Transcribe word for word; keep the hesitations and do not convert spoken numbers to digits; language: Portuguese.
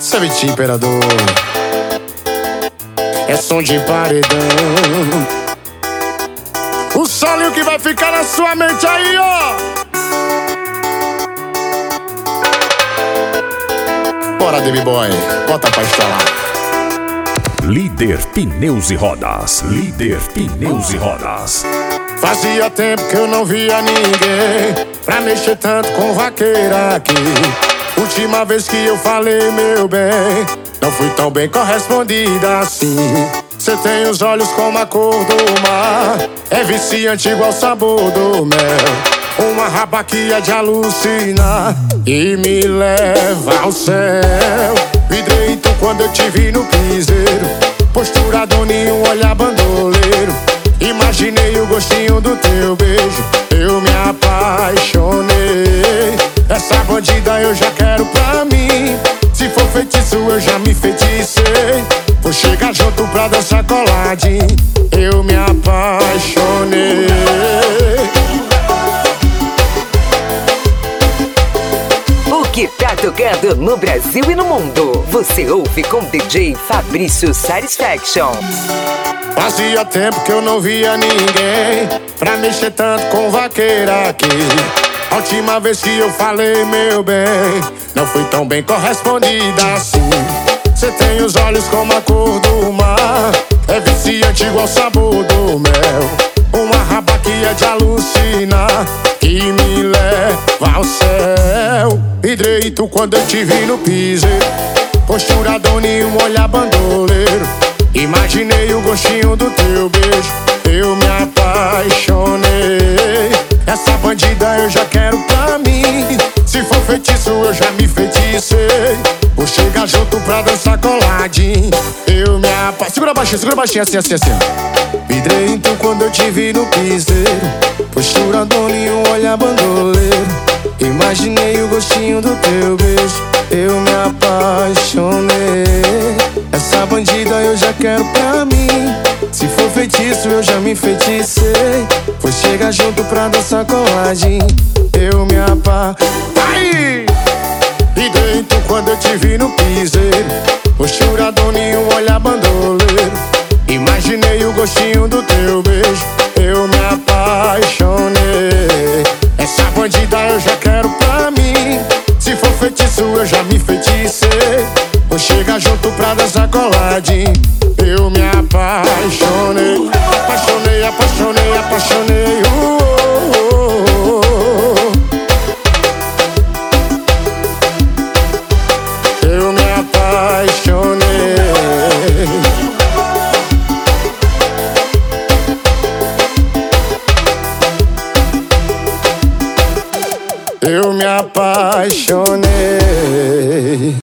Sabitinho Imperador, é som de paredão. O solinho que vai ficar na sua mente aí, ó. Bora, Baby Boy, bota pra instalar. Líder Pneus e Rodas. Líder Pneus e Rodas. Fazia tempo que eu não via ninguém pra mexer tanto com vaqueira aqui. Última vez que eu falei, meu bem, não fui tão bem correspondida assim. Cê tem os olhos como a cor do mar, é viciante igual o sabor do mel. Uma raba que é de alucinar e me leva ao céu. Vidrei tu quando eu te vi no piseiro, postura doninho, um olhar bandoleiro. Imaginei o gostinho do teu beijo, eu me apaixonei. Essa bandida eu já quero pra mim, se for feitiço eu já me feticei. Vou chegar junto pra dançar coladinho, eu me apaixonei. O que tá tocando no Brasil e no mundo, você ouve com D J Fabrício Satisfaction. Fazia tempo que eu não via ninguém pra mexer tanto com vaqueira aqui. A última vez que eu falei, meu bem, não fui tão bem correspondida assim. Cê tem os olhos como a cor do mar, é viciante igual o sabor do mel. Uma raba que é de alucinar, que me leva ao céu. Vidrei tu quando eu te vi no piseiro, postura doninho, um olhar bandoleiro. Imaginei o gostinho do teu beijo, eu me apaixonei. Essa bandida eu já quero pra mim, se for feitiço eu já me feticei. Vou chegar junto pra dançar coladinho, eu me apaixonei. Segura baixinho, segura baixinho, assim, assim, assim. Vidrei então quando eu te vi no piseiro, postura doninho, um olhar bandoleiro. Imaginei o gostinho do teu beijo, eu me apaixonei. Essa bandida eu já quero pra mim, se for feitiço eu já me feticei. Vou chegar junto pra dançar coladinho, eu me apaixonei. E dentro quando eu te vi no piseiro, postura doninho, um olhar bandoleiro. Imaginei o gostinho do teu beijo, eu me apaixonei. Essa bandida eu já quero pra mim, se for feitiço eu já me feticei. Vou chegar junto pra dançar coladinho, eu me apaixonei. Apaixonei, apaixonei, apaixonei, uh, uh, uh, uh. Eu me apaixonei. Eu me apaixonei.